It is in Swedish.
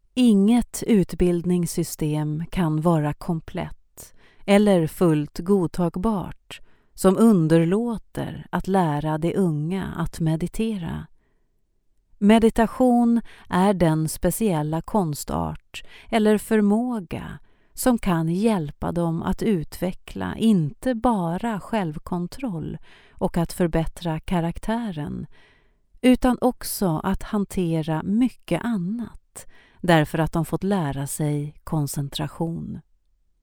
Inget utbildningssystem kan vara komplett eller fullt godtagbart som underlåter att lära de unga att meditera. Meditation är den speciella konstart eller förmåga som kan hjälpa dem att utveckla inte bara självkontroll och att förbättra karaktären, utan också att hantera mycket annat därför att de fått lära sig koncentration.